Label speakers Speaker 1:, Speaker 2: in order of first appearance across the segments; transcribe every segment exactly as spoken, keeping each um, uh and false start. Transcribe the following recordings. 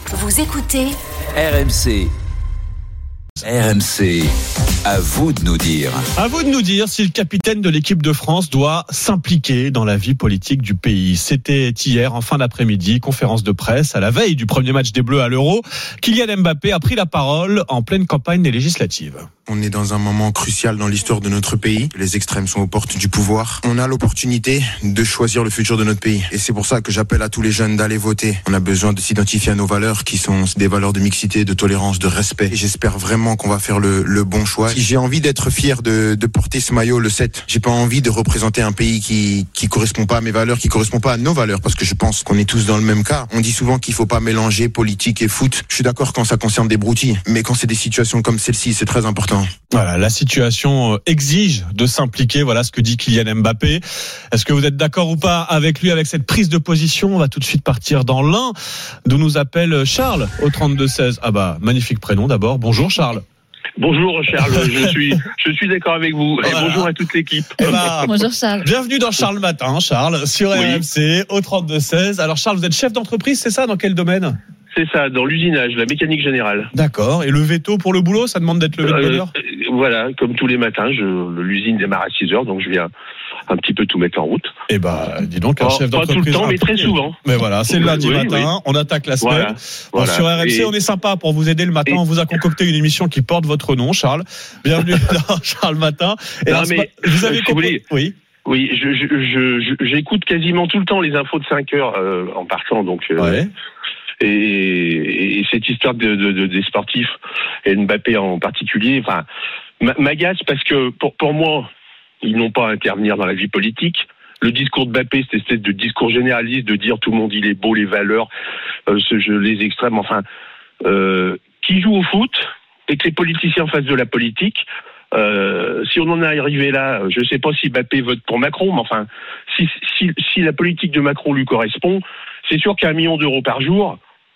Speaker 1: Vous écoutez
Speaker 2: R M C. R M C, à vous de nous dire.
Speaker 3: À vous de nous dire si le capitaine de l'équipe de France doit s'impliquer dans la vie politique du pays. C'était hier, en fin d'après-midi, conférence de presse, à la veille du premier match des Bleus à l'Euro. Kylian Mbappé a pris la parole en pleine campagne des législatives.
Speaker 4: On est dans un moment crucial dans l'histoire de notre pays. Les extrêmes sont aux portes du pouvoir. On a l'opportunité de choisir le futur de notre pays. Et c'est pour ça que j'appelle à tous les jeunes d'aller voter. On a besoin de s'identifier à nos valeurs qui sont des valeurs de mixité, de tolérance, de respect. Et j'espère vraiment qu'on va faire le, le bon choix. Si j'ai envie d'être fier de, de porter ce maillot, le sept, j'ai pas envie de représenter un pays qui, qui correspond pas à mes valeurs, qui correspond pas à nos valeurs, parce que je pense qu'on est tous dans le même cas. On dit souvent qu'il faut pas mélanger politique et foot. Je suis d'accord quand ça concerne des broutilles. Mais quand c'est des situations comme celle-ci, c'est très important.
Speaker 3: Voilà, la situation exige de s'impliquer, voilà ce que dit Kylian Mbappé. Est-ce que vous êtes d'accord ou pas avec lui, avec cette prise de position? On va tout de suite partir dans l'Ain, d'où nous appelle Charles au trente-deux seize. Ah bah, magnifique prénom d'abord. Bonjour Charles.
Speaker 5: Bonjour Charles, je suis je suis d'accord avec vous. Et voilà. Bonjour à toute l'équipe.
Speaker 3: Eh ben,
Speaker 6: bonjour Charles.
Speaker 3: Bienvenue dans Charles Matin, Charles, sur oui. R M C au trente-deux seize. Alors Charles, vous êtes chef d'entreprise, c'est ça? Dans quel domaine?
Speaker 5: C'est ça, dans l'usinage, la mécanique générale.
Speaker 3: D'accord. Et le veto pour le boulot, ça demande d'être levé de bonne heure?
Speaker 5: euh, Voilà, comme tous les matins, je, l'usine démarre à six heures, donc je viens un petit peu tout mettre en route.
Speaker 3: Eh ben, dis donc, un
Speaker 5: oh,
Speaker 3: chef d'entreprise.
Speaker 5: Pas tout le temps, mais très souvent.
Speaker 3: Mais voilà, c'est le lundi
Speaker 5: oui,
Speaker 3: matin,
Speaker 5: oui.
Speaker 3: On attaque la semaine.
Speaker 5: Voilà,
Speaker 3: bon,
Speaker 5: voilà.
Speaker 3: Sur R M C,
Speaker 5: et...
Speaker 3: on est sympa pour vous aider le matin. Et... On vous a concocté une émission qui porte votre nom, Charles. Bienvenue dans Charles Matin. Et
Speaker 5: non,
Speaker 3: alors,
Speaker 5: mais,
Speaker 3: vous avez
Speaker 5: si
Speaker 3: compris...
Speaker 5: vous voulez,
Speaker 3: oui.
Speaker 5: Oui, je, je, je, je, j'écoute quasiment tout le temps les infos de cinq heures euh, en partant, donc. Euh,
Speaker 3: ouais.
Speaker 5: Et, et cette histoire de, de, de des sportifs et Mbappé en particulier, enfin, m'agace parce que pour, pour moi, ils n'ont pas à intervenir dans la vie politique. Le discours de Mbappé, c'est cette espèce de discours généraliste de dire tout le monde il est beau, les valeurs, euh, ce jeu, les extrêmes, enfin, euh, qui joue au foot et que les politiciens fassent de la politique. Euh, si on en est arrivé là, je ne sais pas si Mbappé vote pour Macron, mais enfin, si, si, si la politique de Macron lui correspond, c'est sûr qu'un million d'euros par jour,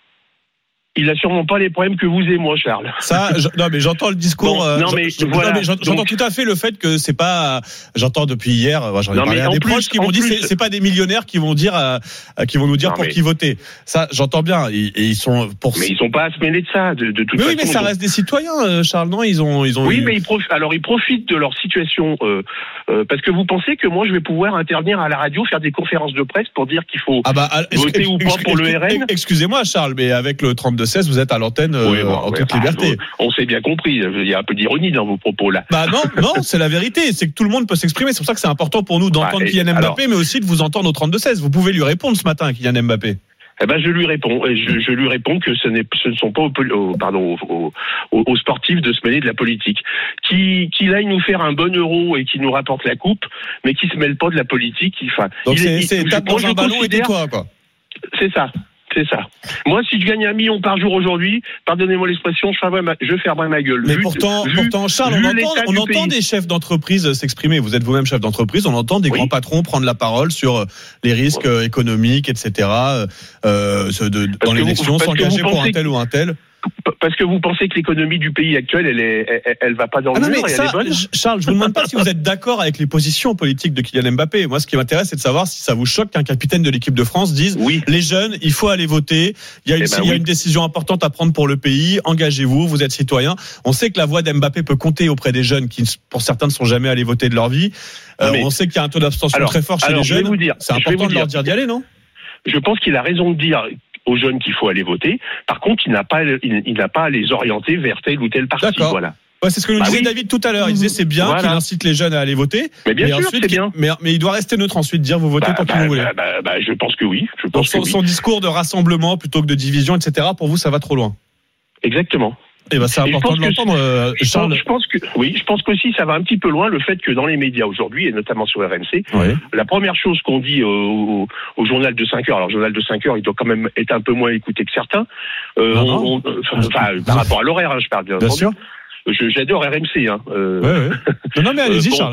Speaker 5: il n'a sûrement pas les problèmes que vous et moi, Charles.
Speaker 3: Ça, je, non, mais j'entends le discours.
Speaker 5: Bon,
Speaker 3: euh,
Speaker 5: non, mais
Speaker 3: je,
Speaker 5: voilà.
Speaker 3: non, mais j'entends
Speaker 5: donc,
Speaker 3: tout à fait le fait que c'est pas. J'entends depuis hier. J'en ai
Speaker 5: non,
Speaker 3: parlé à des
Speaker 5: plus,
Speaker 3: proches qui m'ont dit
Speaker 5: plus,
Speaker 3: c'est, c'est pas des millionnaires qui vont dire, euh, qui vont nous dire
Speaker 5: non,
Speaker 3: pour
Speaker 5: mais,
Speaker 3: qui voter. Ça, j'entends bien. Et, et ils sont pour.
Speaker 5: Mais ils sont pas à se mêler de ça, de, de toute
Speaker 3: mais
Speaker 5: façon.
Speaker 3: Oui, mais ça
Speaker 5: donc...
Speaker 3: reste des citoyens, Charles. Non, ils ont, ils ont.
Speaker 5: Oui,
Speaker 3: eu...
Speaker 5: mais ils profitent. Alors ils profitent de leur situation euh, euh, parce que vous pensez que moi je vais pouvoir intervenir à la radio, faire des conférences de presse pour dire qu'il faut
Speaker 3: ah bah,
Speaker 5: voter ex- ou pas
Speaker 3: ex-
Speaker 5: pour
Speaker 3: ex-
Speaker 5: le R N.
Speaker 3: Excusez-moi, Charles, mais avec le trente-deux seize, vous êtes à l'antenne euh,
Speaker 5: oui, bon,
Speaker 3: en
Speaker 5: ouais,
Speaker 3: toute
Speaker 5: bah,
Speaker 3: liberté.
Speaker 5: On s'est bien compris. Il y a un peu d'ironie dans vos propos là.
Speaker 3: Bah non, non, c'est la vérité. C'est que tout le monde peut s'exprimer. C'est pour ça que c'est important pour nous d'entendre ah, Kylian Mbappé, alors, mais aussi de vous entendre au trente-deux seize. Vous pouvez lui répondre ce matin, Kylian Mbappé.
Speaker 5: Eh ben, je lui réponds. Et je, je lui réponds que ce, n'est, ce ne sont pas aux, aux, pardon, aux, aux, aux sportifs de se mêler de la politique. Qui, qu'il aille nous faire un bon euro et qui nous rapporte la coupe, mais qui se mêle pas de la politique. Enfin,
Speaker 3: donc
Speaker 5: il,
Speaker 3: c'est,
Speaker 5: il,
Speaker 3: c'est tape dans un ballon et tais-toi, quoi.
Speaker 5: C'est ça. C'est ça. Moi, si je gagne un million par jour aujourd'hui, pardonnez-moi l'expression, je fermerai ma, je fermerai ma gueule.
Speaker 3: Mais
Speaker 5: vu,
Speaker 3: pourtant,
Speaker 5: vu,
Speaker 3: pourtant, Charles,
Speaker 5: vu
Speaker 3: on entend, on entend des chefs d'entreprise s'exprimer. Vous êtes vous-même chef d'entreprise. On entend des oui. grands patrons prendre la parole sur les risques ouais. économiques, et cetera. Euh, de, dans l'élection, s'engager pour un tel ou un tel.
Speaker 5: Parce que vous pensez que l'économie du pays actuel, elle est, elle, elle va pas dans le
Speaker 3: ah non,
Speaker 5: mur
Speaker 3: mais
Speaker 5: et
Speaker 3: ça,
Speaker 5: elle est bonne.
Speaker 3: Charles, je vous demande pas si vous êtes d'accord avec les positions politiques de Kylian Mbappé. Moi, ce qui m'intéresse, c'est de savoir si ça vous choque qu'un capitaine de l'équipe de France dise oui. les jeunes, il faut aller voter. Il y a une, eh ben il y a oui. une décision importante à prendre pour le pays. Engagez-vous, vous êtes citoyen. On sait que la voix d'Mbappé peut compter auprès des jeunes qui, pour certains, ne sont jamais allés voter de leur vie. Euh, on sait qu'il y a un taux d'abstention alors, très fort chez
Speaker 5: alors,
Speaker 3: les jeunes.
Speaker 5: Vous dire,
Speaker 3: c'est important de leur dire d'y aller, non?
Speaker 5: Je pense qu'il a raison de dire aux jeunes qu'il faut aller voter. Par contre, il n'a pas, il, il n'a pas à les orienter vers tel ou tel parti.
Speaker 3: D'accord.
Speaker 5: Voilà.
Speaker 3: Ouais, c'est ce que nous
Speaker 5: bah
Speaker 3: disait
Speaker 5: oui.
Speaker 3: David tout à l'heure. Il disait c'est bien voilà. qu'il incite les jeunes à aller voter.
Speaker 5: Mais bien
Speaker 3: mais
Speaker 5: sûr,
Speaker 3: ensuite,
Speaker 5: c'est bien.
Speaker 3: Mais, mais il doit rester neutre ensuite, dire vous votez
Speaker 5: bah,
Speaker 3: pour qui
Speaker 5: bah,
Speaker 3: vous voulez.
Speaker 5: Bah, bah, bah, je pense que oui. Je pense
Speaker 3: Donc son,
Speaker 5: que oui.
Speaker 3: son discours de rassemblement plutôt que de division, et cetera. Pour vous, ça va trop loin.
Speaker 5: Exactement.
Speaker 3: Et ben c'est important de l'entendre, euh,
Speaker 5: je
Speaker 3: Charles.
Speaker 5: Pense, je pense que oui, je pense qu'aussi ça va un petit peu loin le fait que dans les médias aujourd'hui et notamment sur R M C,
Speaker 3: oui.
Speaker 5: la première chose qu'on dit au, au, au journal de cinq heures, alors le journal de cinq heures, il doit quand même être un peu moins écouté que certains. Euh,
Speaker 3: non,
Speaker 5: on, on, enfin, enfin, par rapport à l'horaire, hein, je parle bien.
Speaker 3: Bien sûr.
Speaker 5: Je, j'adore R M C. Hein. Euh...
Speaker 3: Ouais, ouais. Non, non, mais allez-y, euh, bon. Charles.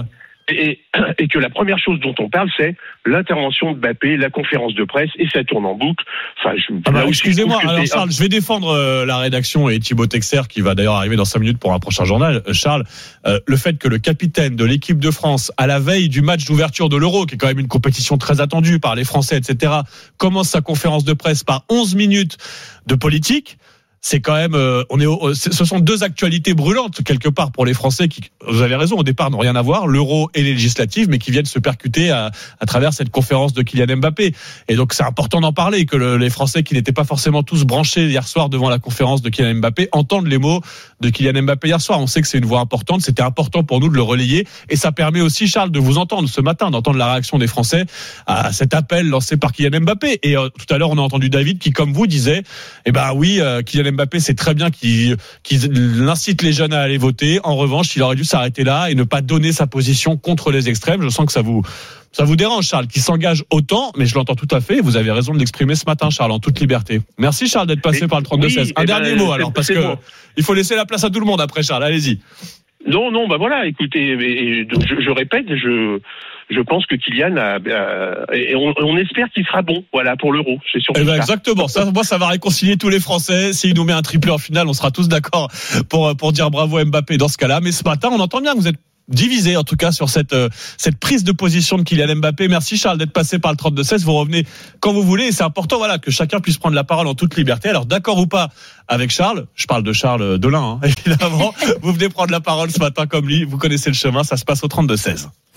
Speaker 5: et, et que la première chose dont on parle, c'est l'intervention de Mbappé, la conférence de presse, et ça tourne en boucle. Enfin, je,
Speaker 3: ah bah,
Speaker 5: aussi,
Speaker 3: excusez-moi,
Speaker 5: je
Speaker 3: alors Charles, je vais défendre euh, la rédaction et Thibaut Texer, qui va d'ailleurs arriver dans cinq minutes pour un prochain journal. Euh, Charles, euh, le fait que le capitaine de l'équipe de France, à la veille du match d'ouverture de l'Euro, qui est quand même une compétition très attendue par les Français, et cetera, commence sa conférence de presse par onze minutes de politique, c'est quand même, euh, on est, au, ce sont deux actualités brûlantes quelque part pour les Français qui, vous avez raison, au départ n'ont rien à voir, l'Euro et les législatives, mais qui viennent se percuter à, à travers cette conférence de Kylian Mbappé. Et donc c'est important d'en parler, que le, les Français qui n'étaient pas forcément tous branchés hier soir devant la conférence de Kylian Mbappé entendent les mots de Kylian Mbappé hier soir. On sait que c'est une voix importante, c'était important pour nous de le relayer, et ça permet aussi, Charles, de vous entendre ce matin, d'entendre la réaction des Français à cet appel lancé par Kylian Mbappé. Et euh, tout à l'heure on a entendu David qui, comme vous, disait, eh ben oui, euh, Kylian Mbappé, c'est très bien qu'il, qu'il incite les jeunes à aller voter. En revanche, il aurait dû s'arrêter là et ne pas donner sa position contre les extrêmes. Je sens que ça vous, ça vous dérange, Charles, qui s'engage autant, mais je l'entends tout à fait. Vous avez raison de l'exprimer ce matin, Charles, en toute liberté. Merci, Charles, d'être passé et, par le trente-deux seize. Oui, un dernier ben, mot, alors, parce que bon. Il faut laisser la place à tout le monde après, Charles. Allez-y.
Speaker 5: Non, non, bah voilà, écoutez, et, donc, je, je répète, je, je pense que Kylian a, a et on, on espère qu'il sera bon, voilà, pour l'Euro. C'est surtout
Speaker 3: eh ben
Speaker 5: ça.
Speaker 3: Exactement. Ça, moi, ça va réconcilier tous les Français. S'il nous met un triplé en finale, on sera tous d'accord pour pour dire bravo à Mbappé dans ce cas-là. Mais ce matin, on entend bien que vous êtes divisé en tout cas sur cette euh, cette prise de position de Kylian Mbappé. Merci Charles d'être passé par le trente-deux seize. Vous revenez quand vous voulez et c'est important, voilà, que chacun puisse prendre la parole en toute liberté. Alors d'accord ou pas avec Charles, je parle de Charles Delin, hein, évidemment. Vous venez prendre la parole ce matin comme lui, vous connaissez le chemin, ça se passe au trente-deux seize.